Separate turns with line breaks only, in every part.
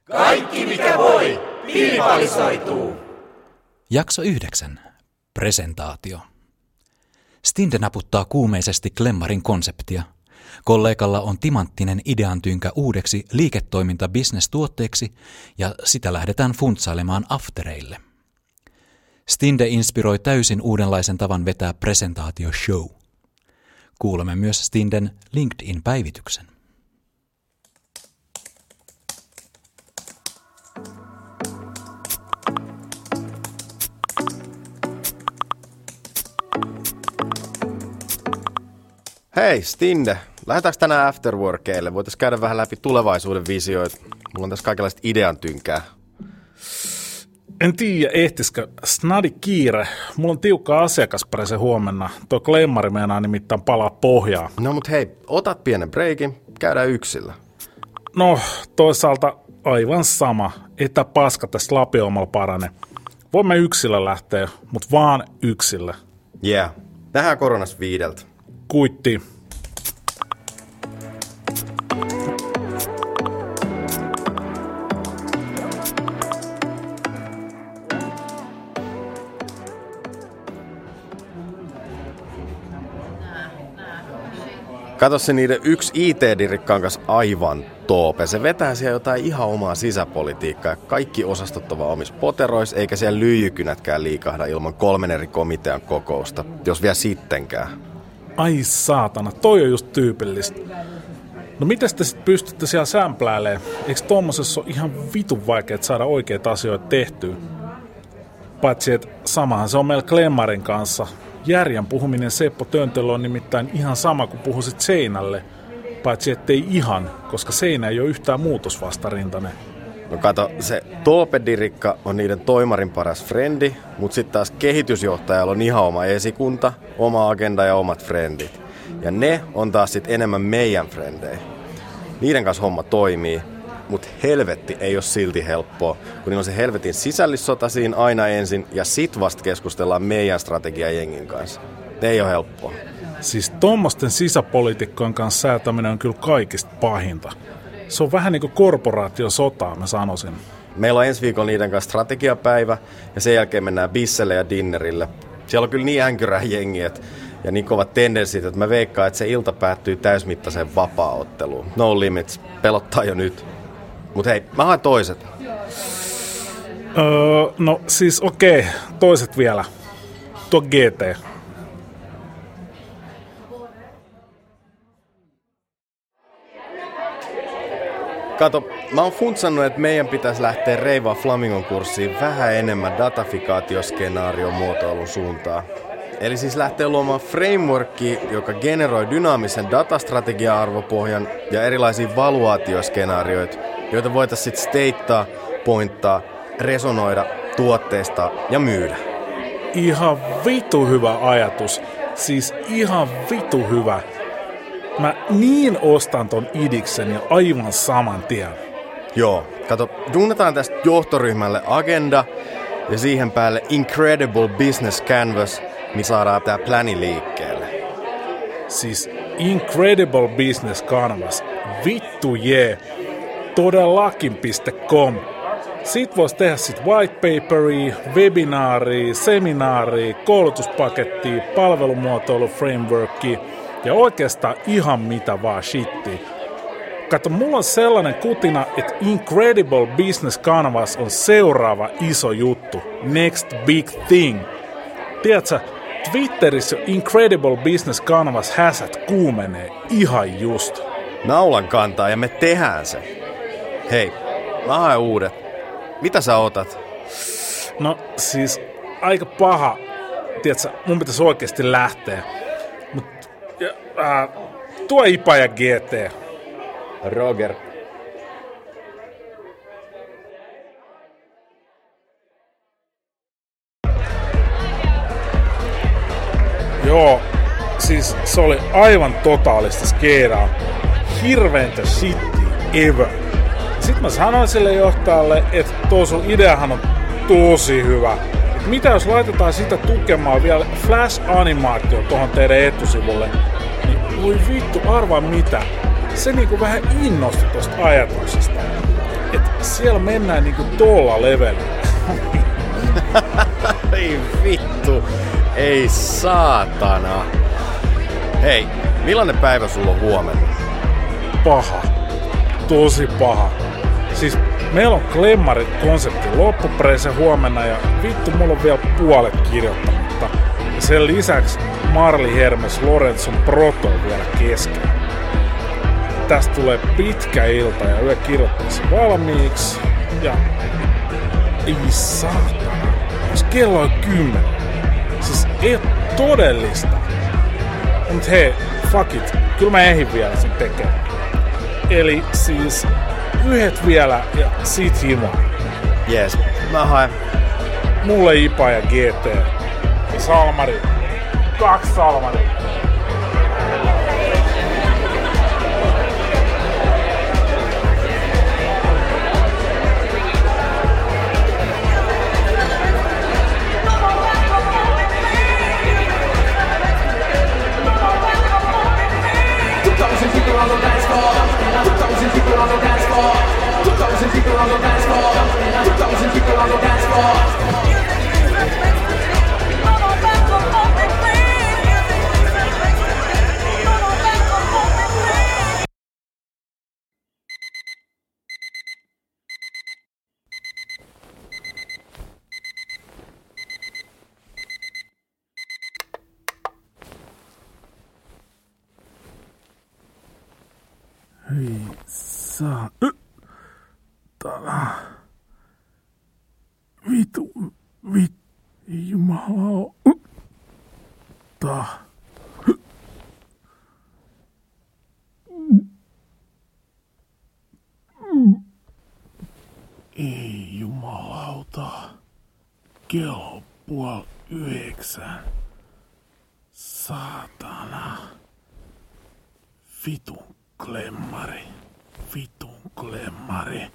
Kaikki mikä voi, pilipalisoituu.
Jakso 9. Presentaatio. Stinde naputtaa kuumeisesti Klemmarin konseptia. Kollegalla on timanttinen ideantynkä uudeksi liiketoiminta-business-tuotteeksi ja sitä lähdetään funtsailemaan aftereille. Stinde inspiroi täysin uudenlaisen tavan vetää presentaatioshow. Kuulemme myös Stinden LinkedIn-päivityksen.
Hei Stinde, lähdetäänkö tänään afterworkeille? Voitaisiin käydä vähän läpi tulevaisuuden visioita. Mulla on tässä kaikenlaista idean tynkää.
En tiedä, ehtisikö. Snadi kiire. Mulla on tiukka asiakasprese huomenna. Tuo Klemmari meinaa nimittäin palaa pohjaa.
No mut hei, otat pienen breikin, käydään yksillä.
No, toisaalta aivan sama. Ei tää paska tässä lapiomalla parane. Voimme yksilö lähteä, mut vaan yksilö.
Yeah, nähdään koronas 5.
Kuitti.
Kato se niiden yksi IT-dirikkaan kanssa aivan toope. Se vetää siellä jotain ihan omaa sisäpolitiikkaa ja kaikki osastot ovat omissa poterois, eikä siellä lyijykynätkään liikahda ilman 3 eri komitean kokousta, jos vielä sittenkään.
Ai saatana, toi on just tyypillistä. No mites te sit pystytte siellä sämpläilemään? Eikö tommosessa ole ihan vitun vaikeet saada oikeita asioita tehtyä? Paitsi että samahan se on meillä Klemmarin kanssa. Järjen puhuminen Seppo Töntöllä on nimittäin ihan sama kuin puhuisit seinälle. Paitsi ettei ihan, koska seinä ei ole yhtään muutosvastarintainen.
No kato, se Toope-dirikka on niiden toimarin paras frendi, mutta sitten taas kehitysjohtajalla on ihan oma esikunta, oma agenda ja omat frendit. Ja ne on taas sitten enemmän meidän frendejä. Niiden kanssa homma toimii, mutta helvetti ei ole silti helppoa, kun niillä on se helvetin sisällissota siinä aina ensin ja sit vasta keskustellaan meidän strategiajengin kanssa. Ei ole helppoa.
Siis tommosten sisäpoliitikkojen kanssa säätäminen on kyllä kaikista pahinta. Se on vähän niin kuin korporaatiosotaa, mä sanoisin.
Meillä on ensi viikolla niiden kanssa strategiapäivä ja sen jälkeen mennään bisselle ja dinnerille. Siellä on kyllä niin änkyrää jengiä ja niin kovat tendenssit, että mä veikkaan, että se ilta päättyy täysmittaiseen vapaa-otteluun. No limits, pelottaa jo nyt. Mut hei, mä haen toiset.
No siis okei, toiset vielä. Tuo GT.
Kato, mä oon funtsannut, että meidän pitäisi lähteä Reivaa Flamingon kurssiin vähän enemmän datafikaatioskenaarion muotoilun suuntaan. Eli siis lähtee luomaan frameworkia, joka generoi dynaamisen datastrategia-arvopohjan ja erilaisia valuaatioskenaarioita, joita voitaisiin sitten steittaa, pointtaa, resonoida, tuotteista ja myydä.
Ihan vitu hyvä ajatus. Siis ihan vitu hyvä. Mä niin ostan ton idiksen ja aivan saman tien.
Joo, kato, duunataan tästä johtoryhmälle agenda ja siihen päälle Incredible Business Canvas, niin saadaan tää pläni liikkeelle.
Siis Incredible Business Canvas. Vittu jee. Todellakin.com. Siitä voisi tehdä sit white paperia, webinaaria, seminaaria, koulutuspakettia, palvelumuotoilu frameworkia ja oikeastaan ihan mitä vaan shittia. Kato, mulla on sellainen kutina, että Incredible Business Canvas on seuraava iso juttu. Next big thing. Tiedätkö, Twitterissä Incredible Business Canvas häsät kuumenee ihan just.
Naulan kantaa ja me tehdään se. Hei, mä haen uudet. Mitä sä otat?
No siis aika paha. Tiedätkö, mun pitäisi oikeasti lähteä. Mut tuo IPA ja GT.
Roger.
Joo, siis se oli aivan totaalista skeeraa. Hirveintä shittiä ever. Sitten mä sanoin sille johtajalle, että tuo sun ideahan on tosi hyvä. Et mitä jos laitetaan sitä tukemaan vielä Flash-animaatio tuohon teidän etusivulle, niin voi vittu, arvaa mitä. Se niinku vähän innosti tosta ajatuksesta. että siellä mennään niinku tuolla levelillä.
Ei vittu, ei saatana. Hei, millainen päivä sulla on huomenna?
Paha. Tosi paha. Siis meillä on Klemmarin konseptin loppupreise huomenna ja vittu mulla on vielä puolet kirjoittamatta. Ja sen lisäksi Marli Hermes Lorenzon proto on vielä kesken. Tästä tulee pitkä ilta ja yö kirjoittaisi valmiiksi. Ja ei saatana. Jos kello on 10. Siis ei ole todellista. Mut hei, fuck it. Kyllä mä ehdin vielä sen tekemään. Eli siis yhdet vielä ja sit himaa.
Jees, mä haen.
Mulle IPA ja GT. Ja Salmari. 2 Salmari. Hei, saa... Vitu... Jumala... Ei jumalauta. Kello 8:30. Saatana. Vitun klemmari.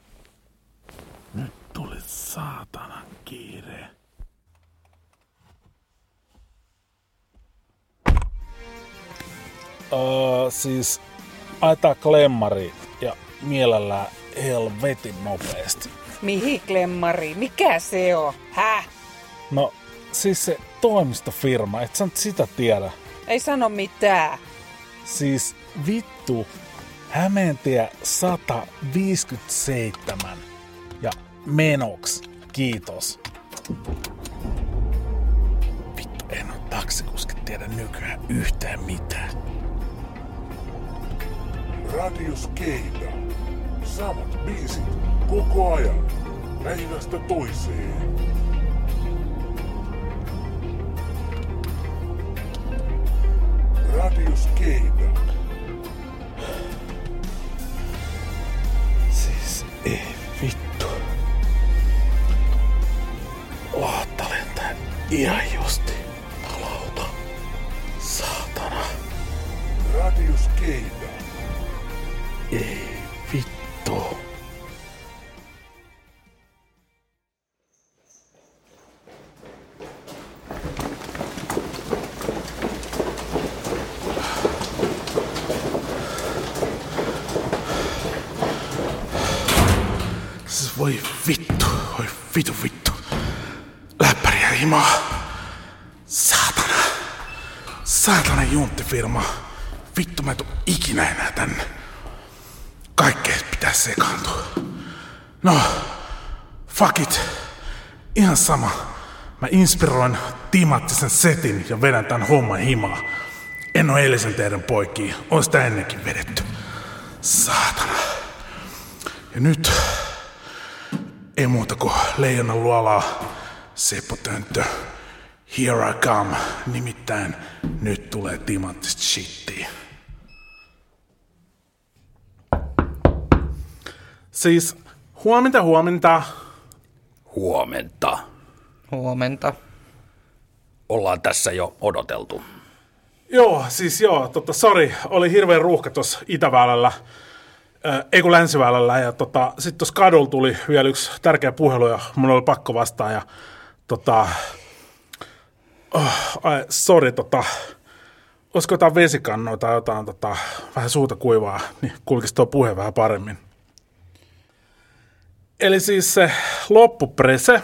Nyt tuli saatanan kiire. Siis ajetaan klemmari ja mielellään helvetin nopeasti.
Mihin klemmari? Mikä se on? Häh?
No, siis se toimistofirma, et sä nyt sitä tiedä.
Ei sano mitään.
Siis vittu, Hämeentie 157 ja menoks, kiitos. Vittu, en oo taksikuski tiedä nykyään yhtään mitään.
Radio Skeida. Samat biisit koko ajan. Päivästä toiseen. Radio Skeida.
Siis ei vittu. Laatta lentää ihan justi. Palauta. Saatana.
Radio Skeida.
Ei vittu. Voi vittu. Läppäriä himaa. Saatana junttifirma. Vittu mä en tuu ikinä enää tänne. Kaikkeen pitää sekaantua. No, fuck it. Ihan sama. Mä inspiroin timattisen setin ja vedän tän homman himaa. En oo eilisen teidän poikia. On sitä ennenkin vedetty. Saatana. Ja nyt... Ei muuta kuin leijonan luolaa, Seppo Tönttö. Here I come. Nimittäin nyt tulee timanttista shittiä. Siis huomenta.
Huomenta. Ollaan tässä jo odoteltu.
Joo, sori, oli hirveän ruuhka tuossa Itäväylällä. Ei kun Länsiväylällä, ja sit tuossa kadulla tuli vielä yksi tärkeä puhelu, ja mun oli pakko vastaa, ja olisiko jotain vesikannoa tai jotain vähän suuta kuivaa, niin kulkisi tuo puhe vähän paremmin. Eli siis se loppuprese.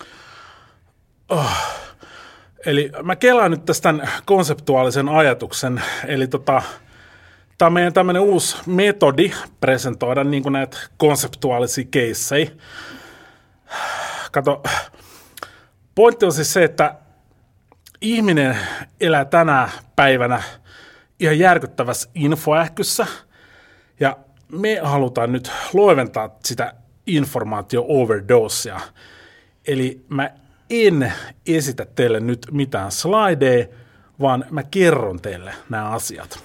Eli mä kelaan nyt tästä tämän konseptuaalisen ajatuksen. Eli tämä on meidän tämmöinen uusi metodi presentoida niin kuin näitä konseptuaalisia keissejä. Kato, pointti on siis se, että ihminen elää tänä päivänä ihan järkyttävässä infoähkyssä, ja me halutaan nyt loiventaa sitä informaatio-overdosea. Eli mä en esitä teille nyt mitään slideja, vaan mä kerron teille nämä asiat.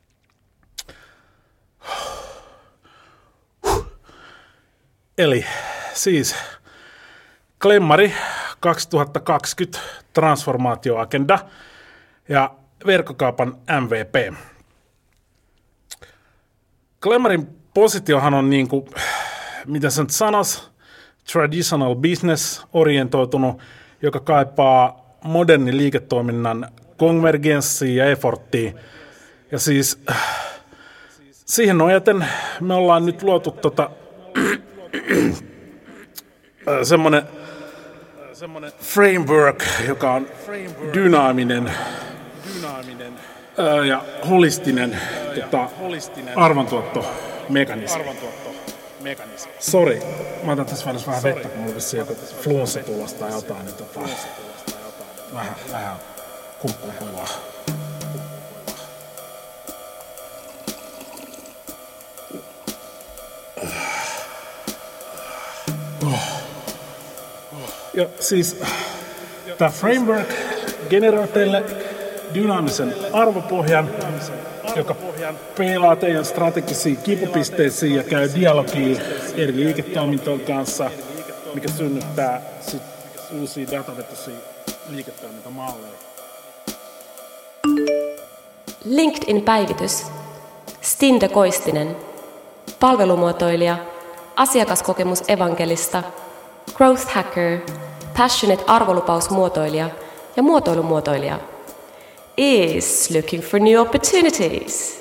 Eli siis Klemmari 2020 transformaatioagenda ja verkkokaupan MVP. Klemmarin positiohan on niin kuin, mitä se nyt sanoisi, traditional business orientoitunut, joka kaipaa modernin liiketoiminnan konvergenssia ja efforttia. Ja siis siihen nojaten me ollaan nyt luotu semmoinen framework, joka on dynaaminen ja holistinen arvontuottomekanismi. Sori, mä otan tässä välissä vähän vettä, kun mulla vissiin joku flunssa tulosta tai jotain, niin vähän kumppuilua. Ja siis tämä framework generoi teille dynaamisen arvopohjan, joka peilaa teidän strategisiin kipupisteisiin ja käy dialogia eri liiketoimintojen kanssa, mikä synnyttää sit uusia datavetoisia liiketoimintamalleja.
LinkedIn-päivitys. Stinde Koistinen. Palvelumuotoilija. Asiakaskokemusevankelista. Growth hacker. Passionate arvolupausmuotoilija ja muotoilumuotoilija. Is looking for new opportunities.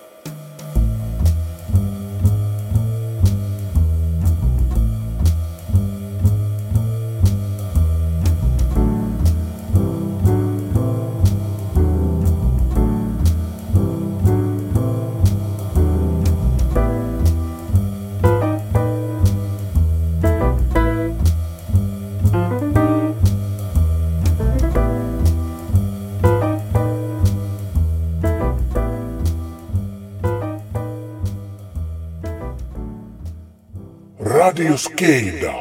Radio Skeida.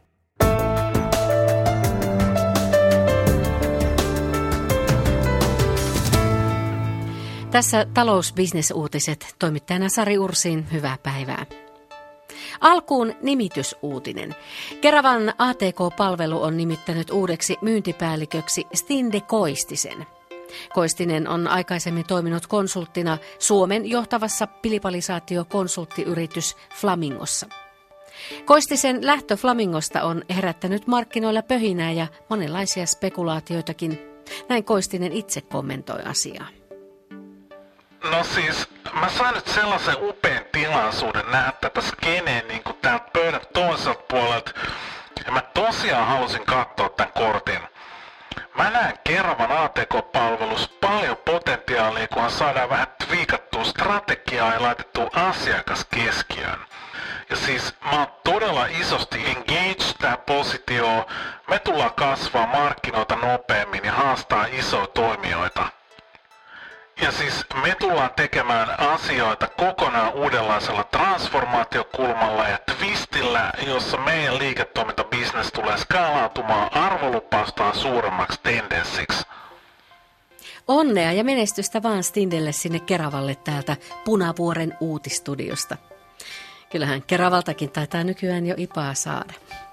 Tässä talousbisnesuutiset, toimittajana Sari Ursin, hyvää päivää. Alkuun nimitysuutinen. Keravan ATK-palvelu on nimittänyt uudeksi myyntipäälliköksi Stinde Koistisen. Koistinen on aikaisemmin toiminut konsulttina Suomen johtavassa pilipalisaatiokonsulttiyritys Flamingossa. Koistisen lähtö Flamingosta on herättänyt markkinoilla pöhinää ja monenlaisia spekulaatioitakin. Näin Koistinen itse kommentoi asiaa.
No siis, mä sain nyt sellaisen upean tilaisuuden nähdä tätä skeneen niin kuin täältä pöydän toiselta puolelta. Ja mä tosiaan halusin katsoa tämän kortin. Mä näen Keravan ATK-palvelussa paljon potentiaalia, kunhan saadaan vähän twiikattua strategiaa ja laitettua asiakas keskiöön. Ja siis mä oon todella isosti engaged tähän positioon. Me tullaan kasvaa markkinoita nopeammin ja haastaa isoja toimijoita. Ja siis me tullaan tekemään asioita kokonaan uudenlaisella transformaatiokulmalla ja twistillä, jossa meidän liiketoimintabisnes tulee skaalautumaan arvolupaustaan suuremmaksi tendenssiksi.
Onnea ja menestystä vaan Stindelle sinne Keravalle täältä Punavuoren uutistudiosta. Kyllähän Keravaltakin taitaa nykyään jo IPAa saada.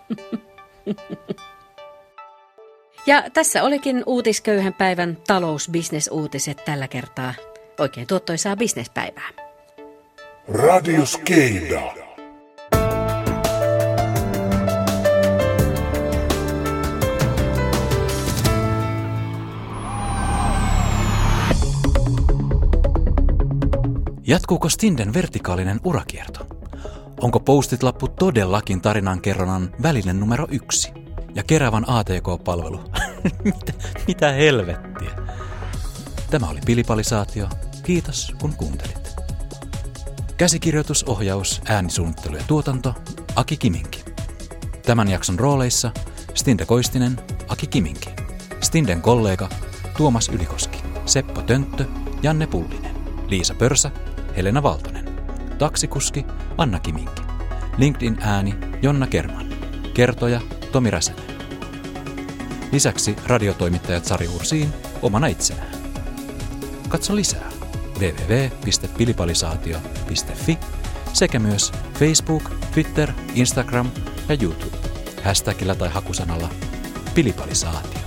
Ja tässä olikin uutisköyhän päivän talousbisnesuutiset tällä kertaa. Oikein tuottoisaa bisnespäivää.
Radio Skeida.
Jatkuuko Stinden vertikaalinen urakierto? Onko Post-it-lappu todellakin tarinankerronnan väline numero 1? Ja Keravan ATK-palvelu? Mitä helvettiä? Tämä oli Pilipalisaatio. Kiitos kun kuuntelit. Käsikirjoitus, ohjaus, äänisuunnittelu ja tuotanto Aki Kiminki. Tämän jakson rooleissa Stinde Koistinen, Aki Kiminki. Stinden kollega Tuomas Ylikoski, Seppo Tönttö, Janne Pullinen, Liisa Pörsä, Helena Valtonen, taksikuski Anna Kiminki, LinkedIn-ääni Jonna Kerman, kertoja Tomi Räsänen. Lisäksi radiotoimittajat Sari Ursiin omana itsenään. Katso lisää www.pilipalisaatio.fi sekä myös Facebook, Twitter, Instagram ja YouTube. Hashtagillä tai hakusanalla Pilipalisaatio.